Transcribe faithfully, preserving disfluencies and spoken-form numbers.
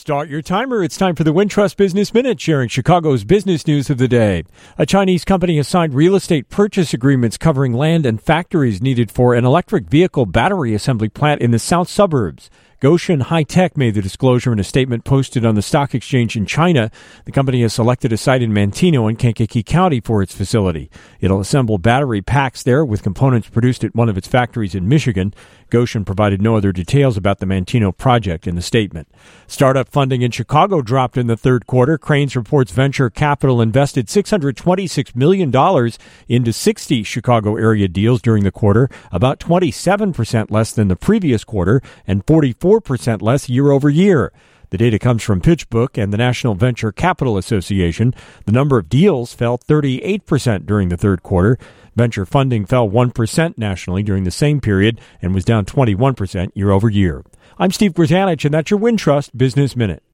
Start your timer. It's time for the Wintrust Business Minute, sharing Chicago's business news of the day. A Chinese company has signed real estate purchase agreements covering land and factories needed for an electric vehicle battery assembly plant in the south suburbs. Goshen High-Tech made the disclosure in a statement posted on the stock exchange in China. The company has selected a site in Manteno in Kankakee County for its facility. It'll assemble battery packs there with components produced at one of its factories in Michigan. Goshen provided no other details about the Manteno project in the statement. Startup funding in Chicago dropped in the third quarter. Cranes reports venture capital invested six hundred twenty-six million dollars into sixty Chicago area deals during the quarter, about twenty-seven percent less than the previous quarter and forty-four percent less year over year. The data comes from PitchBook and the National Venture Capital Association. The number of deals fell thirty-eight percent during the third quarter. Venture funding fell one percent nationally during the same period and was down twenty-one percent year over year. I'm Steve Grzanich, and that's your Wintrust Business Minute.